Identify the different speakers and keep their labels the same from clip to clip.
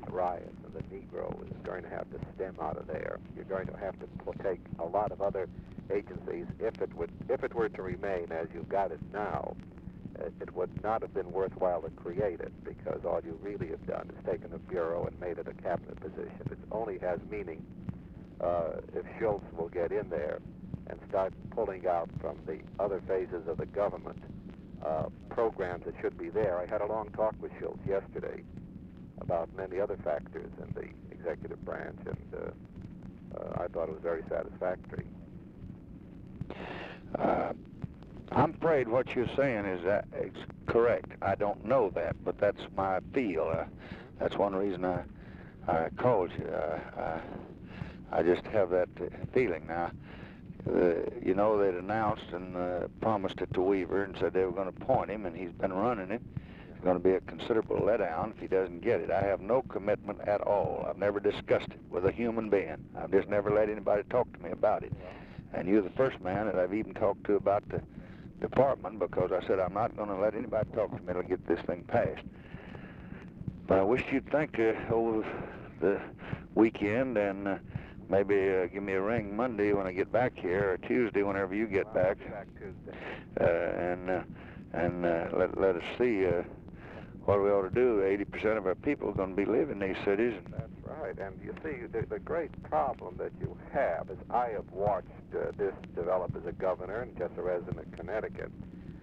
Speaker 1: riots, and the Negro is going to have to stem out of there. You're going to have to take a lot of other agencies. If it were to remain as you've got it now, it would not have been worthwhile to create it, because all you really have done is taken a bureau and made it a cabinet position. It only has meaning if Schultz will get in there and start pulling out from the other phases of the government programs that should be there. I had a long talk with Schultz yesterday about many other factors in the executive branch, and I thought it was very satisfactory.
Speaker 2: I'm afraid what you're saying is it's correct. I don't know that, but that's my feel. That's one reason I called you. I just have that feeling. Now, you know, they'd announced and promised it to Weaver and said they were going to appoint him, and he's been running it. It's going to be a considerable letdown if he doesn't get it. I have no commitment at all. I've never discussed it with a human being. I've just never let anybody talk to me about it. And you're the first man that I've even talked to about the department, because I said I'm not going to let anybody talk to me to get this thing passed. But I wish you'd think over the weekend and maybe give me a ring Monday when I get back here, or Tuesday whenever you get back.
Speaker 1: Back Tuesday.
Speaker 2: And let us see what we ought to do. 80% of our people are going to be living in these cities.
Speaker 1: That's right. And you see, the great problem that you have is I have watched this develop as a governor and just a resident of Connecticut.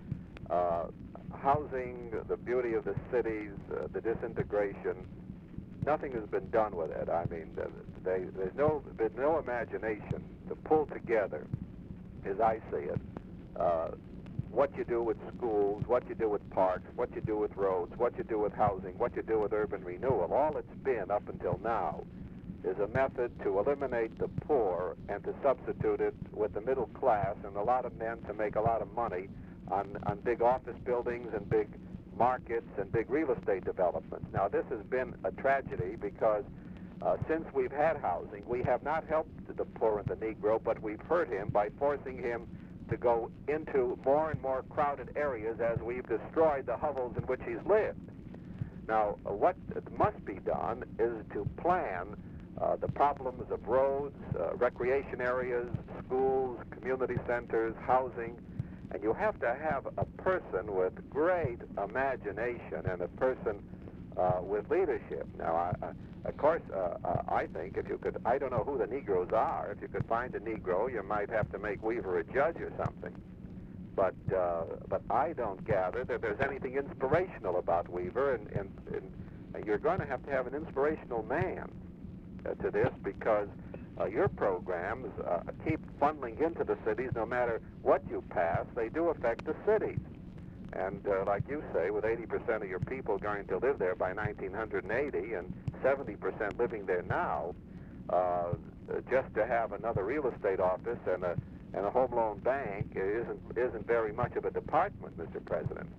Speaker 1: Housing, the beauty of the cities, the disintegration, nothing has been done with it. I mean, there's been no imagination to pull together, as I see it, what you do with schools, what you do with parks, what you do with roads, what you do with housing, what you do with urban renewal. All it's been up until now is a method to eliminate the poor and to substitute it with the middle class and a lot of men to make a lot of money on big office buildings and big markets and big real estate developments. Now, this has been a tragedy because since we've had housing, we have not helped the poor and the Negro, but we've hurt him by forcing him to go into more and more crowded areas as we've destroyed the hovels in which he's lived. Now, what must be done is to plan the problems of roads, recreation areas, schools, community centers, housing, and you have to have a person with great imagination and a person with leadership. Now, of course, I think if you could, I don't know who the Negroes are. If you could find a Negro, you might have to make Weaver a judge or something. But I don't gather that there's anything inspirational about Weaver, and you're going to have an inspirational man to this, because your programs keep funneling into the cities. No matter what you pass, they do affect the cities. And like you say, with 80% of your people going to live there by 1980 and 70% living there now, just to have another real estate office and a home loan bank isn't very much of a department, Mr. President.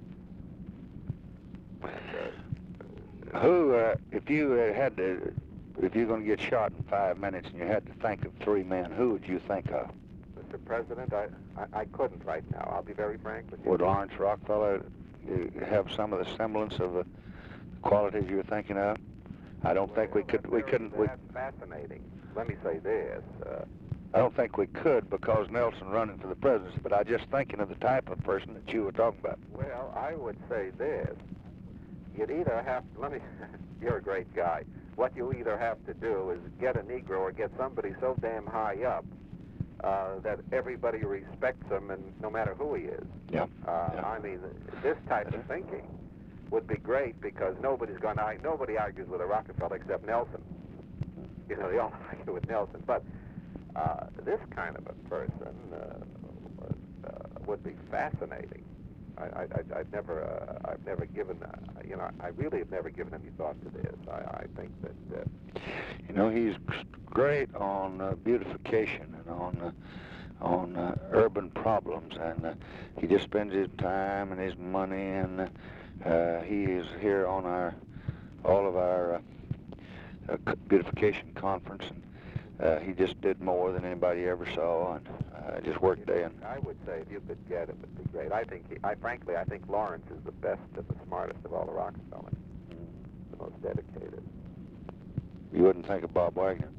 Speaker 2: If you're going to get shot in 5 minutes and you had to think of 3 men, who would you think of?
Speaker 1: Mr. President, I couldn't right now. I'll be very frank with you.
Speaker 2: Would Lawrence Rockefeller have some of the semblance of the qualities you're thinking of? I don't think we could.
Speaker 1: That's fascinating. Let me say this.
Speaker 2: I don't think we could, because Nelson running for the presidency, but I'm just thinking of the type of person that you were talking about.
Speaker 1: Well, I would say this. You'd either have, you're a great guy. What you either have to do is get a Negro or get somebody so damn high up that everybody respects him, and no matter who he is.
Speaker 2: Yeah.
Speaker 1: I mean, this type of thinking would be great, because nobody argues with a Rockefeller except Nelson. You know, they all argue with Nelson. But this kind of a person would be fascinating. I've never given, I really have never given any thought to this. I think that...
Speaker 2: he's great on beautification and on urban problems, and he just spends his time and his money, and he is here on all of our beautification conference, and he just did more than anybody ever saw, and just worked day and...
Speaker 1: I would say if you could get it, it would be great. Frankly, I think Lawrence is the best and the smartest of all the Rockefellers, the most dedicated.
Speaker 2: You wouldn't think of Bob Wagner.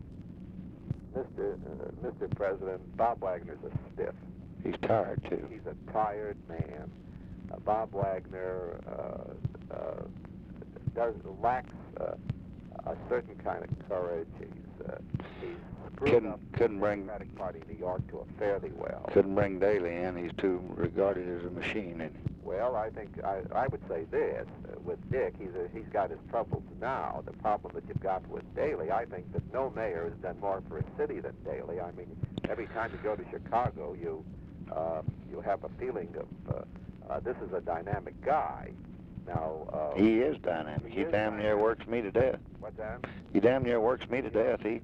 Speaker 1: Mr. President, Bob Wagner's a stiff.
Speaker 2: He's tired, too.
Speaker 1: He's a tired man. Bob Wagner lacks a certain kind of courage. He's screwed up the Democratic Party in New York to a fairly well.
Speaker 2: Couldn't bring Daley in. He's too regarded as a machine. And
Speaker 1: well, I think I would say this with Dick. He's got his troubles now. The problem that you've got with Daley, I think that no mayor has done more for a city than Daley. I mean, every time you go to Chicago, you have a feeling of this is a dynamic guy. Now
Speaker 2: he is dynamic. He damn near works me to death.
Speaker 1: What's that?
Speaker 2: He damn near works me to death. He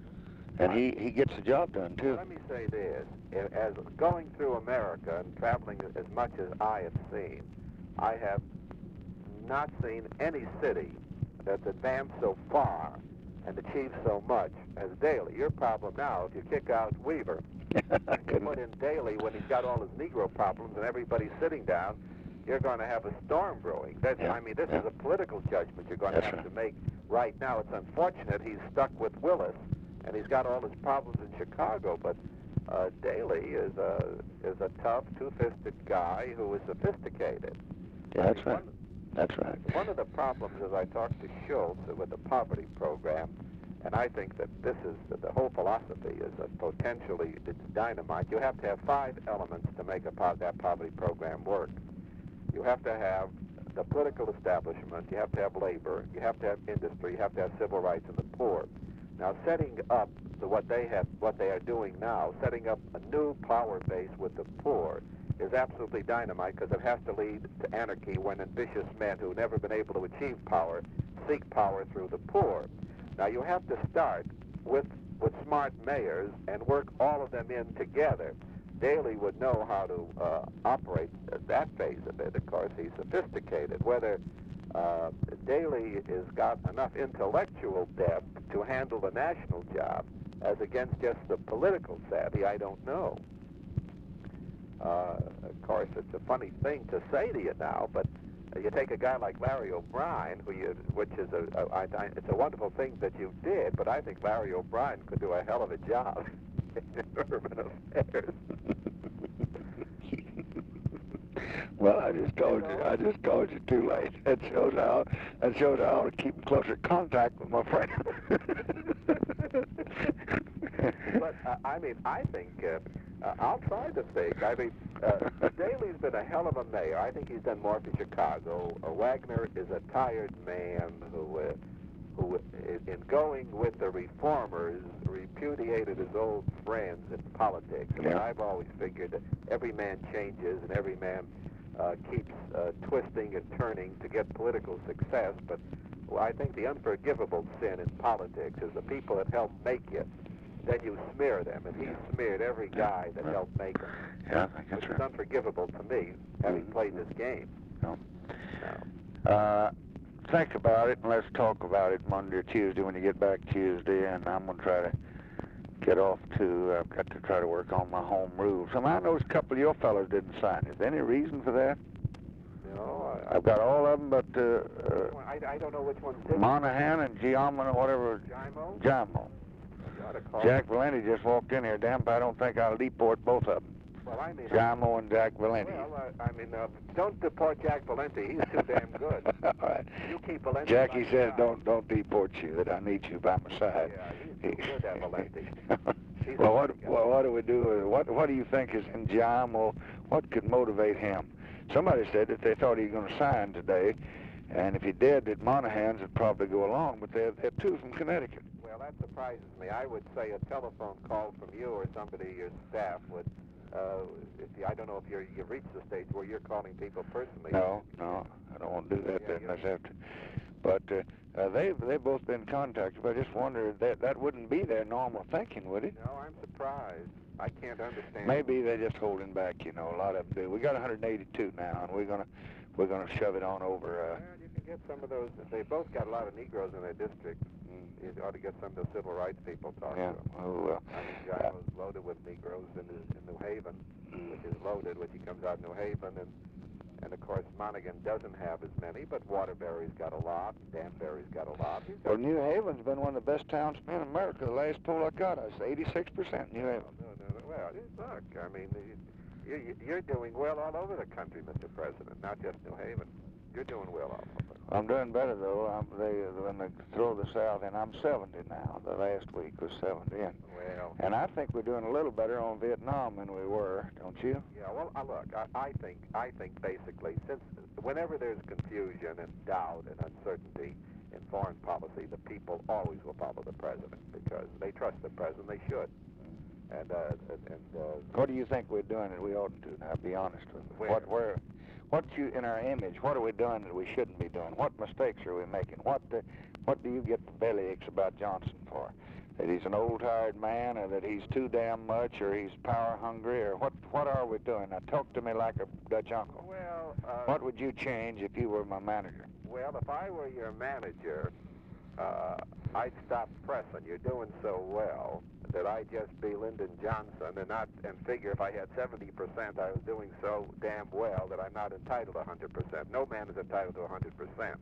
Speaker 2: gets the job done too.
Speaker 1: Well, let me say this: as going through America and traveling as much as I have seen, I have not seen any city that's advanced so far and achieved so much as Daley. Your problem now, if you kick out Weaver, you put in Daley when he's got all his Negro problems and everybody's sitting down, you're going to have a storm brewing. I mean, this is a political judgment you're going to have to make right now. It's unfortunate he's stuck with Willis, and he's got all his problems in Chicago, but Daley is a tough, two-fisted guy who is sophisticated.
Speaker 2: Yeah, that's right. That's right.
Speaker 1: One of the problems, as I talked to Schultz with the poverty program, and I think that this is the whole philosophy is potentially it's dynamite. You have to have 5 elements to make that poverty program work. You have to have the political establishment. You have to have labor. You have to have industry. You have to have civil rights and the poor. Now, setting up what they are doing now, setting up a new power base with the poor, is absolutely dynamite because it has to lead to anarchy when ambitious men who've never been able to achieve power seek power through the poor. Now, you have to start with smart mayors and work all of them in together. Daley would know how to operate that phase of it. Of course, he's sophisticated. Whether Daley has got enough intellectual depth to handle the national job as against just the political savvy, I don't know. Of course, it's a funny thing to say to you now, but you take a guy like Larry O'Brien, it's a wonderful thing that you did, but I think Larry O'Brien could do a hell of a job in urban affairs.
Speaker 2: Well, I just told you too late. That shows how I ought to keep in closer contact with my friend.
Speaker 1: But I think I'll try to think. Daley's been a hell of a mayor. I think he's done more for Chicago. Wagner is a tired man who, in going with the reformers, repudiated his old friends in politics. And I've always figured that every man changes and every man keeps twisting and turning to get political success. But I think the unforgivable sin in politics is the people that help make you. Then you smear them, and he smeared every guy that helped make him.
Speaker 2: Yeah, I think that's
Speaker 1: right. Which is unforgivable to me, having played this game.
Speaker 2: Think about it, and let's talk about it Monday or Tuesday when you get back Tuesday, and I'm going to try to get off to, I've got to try to work on my home rules. I know a couple of your fellows didn't sign. Is there any reason for that?
Speaker 1: No.
Speaker 2: I've got all of them, but...
Speaker 1: I don't know which ones did.
Speaker 2: Monahan and Giammo or whatever. Giammo. Jack Valenti just walked in here. Damn, I don't think I'll deport both of them.
Speaker 1: Well, I mean...
Speaker 2: Giammo and Jack Valenti.
Speaker 1: Well, don't deport Jack Valenti. He's too damn good.
Speaker 2: All right.
Speaker 1: You keep Valenti.
Speaker 2: Jackie says don't deport you, that I need you by my side.
Speaker 1: Yeah, he's too good, that Valenti.
Speaker 2: Well, what do we do? What do you think is in Giammo? What could motivate him? Somebody said that they thought he was going to sign today, and if he did, that Monahan's would probably go along, but they're two from Connecticut.
Speaker 1: Well, that surprises me. I would say a telephone call from you or somebody your staff would, I don't know if you've reached the stage where you're calling people personally.
Speaker 2: No, I don't want to do that business after. But they've both been contacted, but I just wonder that wouldn't be their normal thinking, would it?
Speaker 1: No, I'm surprised. I can't understand.
Speaker 2: Maybe they're just holding back, a lot of them do. We got 182 now, and we're gonna shove it on over.
Speaker 1: Well, you can get some of those. They both got a lot of Negroes in their district. You ought to get some of the civil rights people talking to them.
Speaker 2: Oh, well.
Speaker 1: Giammo's loaded with Negroes in New Haven, which is loaded, which he comes out of New Haven, and And of course, Monaghan doesn't have as many, but Waterbury's got a lot, Danbury's got a lot.
Speaker 2: Well, New Haven's been one of the best towns in America. The last poll I got, I was 86% New Haven.
Speaker 1: No. Well, look, I mean, you're doing well all over the country, Mr. President, not just New Haven. You're doing well all over.
Speaker 2: I'm doing better, though. When they throw the South in, I'm 70 now. The last week was 70. And I think we're doing a little better on Vietnam than we were, don't you?
Speaker 1: Yeah, well, look, I think basically, since whenever there's confusion and doubt and uncertainty in foreign policy, the people always will follow the president because they trust the president. They should. And
Speaker 2: what do you think we're doing that we oughtn't to? Now, be honest with me. In our image, what are we doing that we shouldn't be doing? What mistakes are we making? What do you get the bellyaches about Johnson for? That he's an old, tired man, or that he's too damn much, or he's power hungry, or what are we doing? Now, talk to me like a Dutch uncle.
Speaker 1: Well,
Speaker 2: what would you change if you were my manager?
Speaker 1: Well, if I were your manager, I'd stop pressing. You're doing so well that I'd just be Lyndon Johnson and figure if I had 70%, I was doing so damn well that I'm not entitled to 100%. No man is entitled to 100%.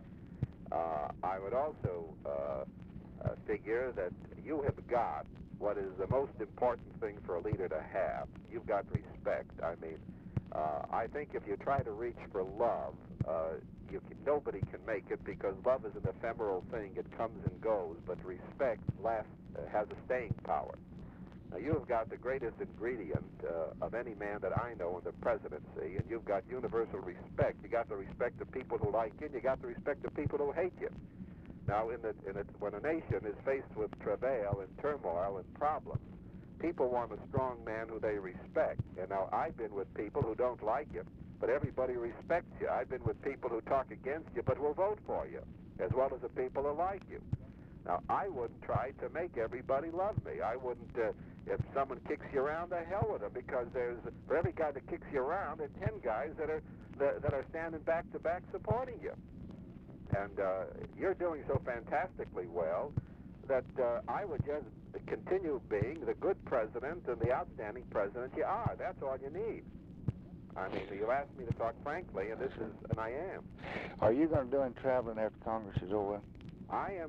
Speaker 1: I would also figure that you have got what is the most important thing for a leader to have. You've got respect. I mean, I think if you try to reach for love, nobody can make it because love is an ephemeral thing. It comes and goes, but respect has a staying power. Now, you have got the greatest ingredient of any man that I know in the presidency, and you've got universal respect. You got the respect of people who like you, and you got the respect of people who hate you. Now, when a nation is faced with travail and turmoil and problems, people want a strong man who they respect. And now, I've been with people who don't like you, but everybody respects you. I've been with people who talk against you, but will vote for you, as well as the people who like you. Now, I wouldn't try to make everybody love me. I wouldn't, if someone kicks you around, the hell with them, because for every guy that kicks you around, there are 10 guys that are standing back to back supporting you. And you're doing so fantastically well that I would just continue being the good president and the outstanding president you are. That's all you need. I mean, you asked me to talk frankly, and I am.
Speaker 2: Are you going to do any traveling after Congress is over?
Speaker 1: I am.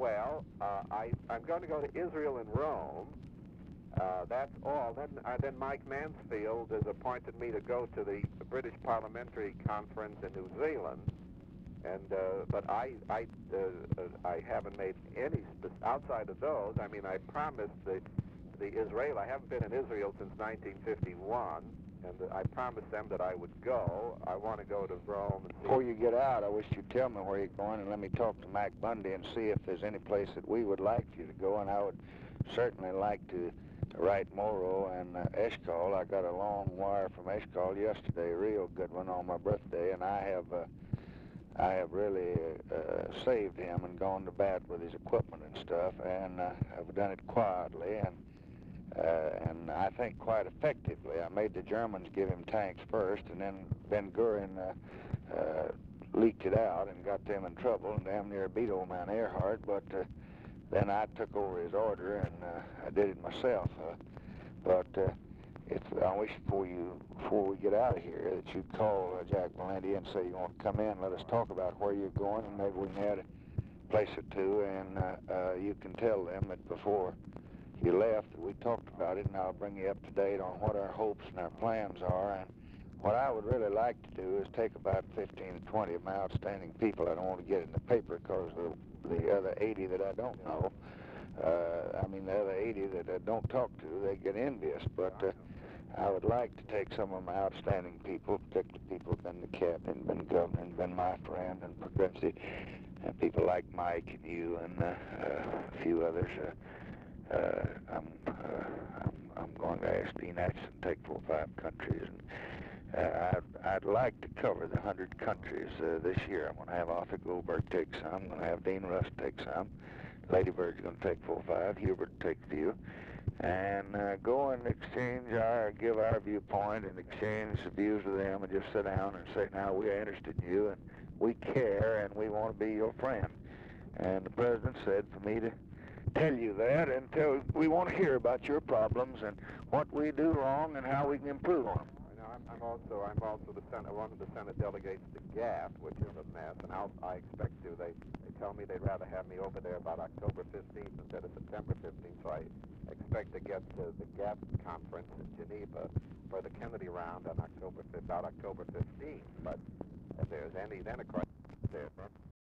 Speaker 1: I'm going to go to Israel and Rome. That's all. Then Mike Mansfield has appointed me to go to the British Parliamentary Conference in New Zealand. And but I haven't made any outside of those. I mean, I promised the Israel. I haven't been in Israel since 1951. And I promised them that I would go. I want to go to Rome. And
Speaker 2: Before you get out, I wish you'd tell me where you're going and let me talk to Mac Bundy and see if there's any place that we would like you to go. And I would certainly like to write Morrow and Eshcol. I got a long wire from Eshcol yesterday, a real good one on my birthday, and I have really saved him and gone to bat with his equipment and stuff, and I've done it quietly and I think quite effectively. I made the Germans give him tanks first, and then Ben-Gurion leaked it out and got them in trouble and damn near beat old man Earhart, but then I took over his order and I did it myself. I wish before we get out of here that you'd call Jack Valenti and say you want to come in, let us talk about where you're going, and maybe we can add a place or two, and you can tell them that before you left that we talked about it, and I'll bring you up to date on what our hopes and our plans are. And what I would really like to do is take about 15 to 20 of my outstanding people. I don't want to get in the paper because the other 80 that I don't know, the other 80 that I don't talk to, they get envious, but I would like to take some of my outstanding people, particularly people who've been the captain, been governor, and been my friend, and progressive, and people like Mike and you and a few others. I'm going to ask Dean Acheson to take 4 or 5 countries, and I'd like to cover the 100 countries this year. I'm going to have Arthur Goldberg take some. I'm going to have Dean Rusk take some. Lady Bird's going to take 4 or 5. Hubert take a few, and go and give our viewpoint and exchange the views with them, and just sit down and say, now we're interested in you, and we care, and we want to be your friend. And the president said for me to tell you that, and we want to hear about your problems and what we do wrong and how we can improve on them.
Speaker 1: I'm also one of the Senate delegates to GAF, which is a mess, and I expect to. They tell me they'd rather have me over there about October 15th instead of September 15th, so I expect to get to the GAF conference in Geneva for the Kennedy round on about October 15th. But if there's any, then of course, there.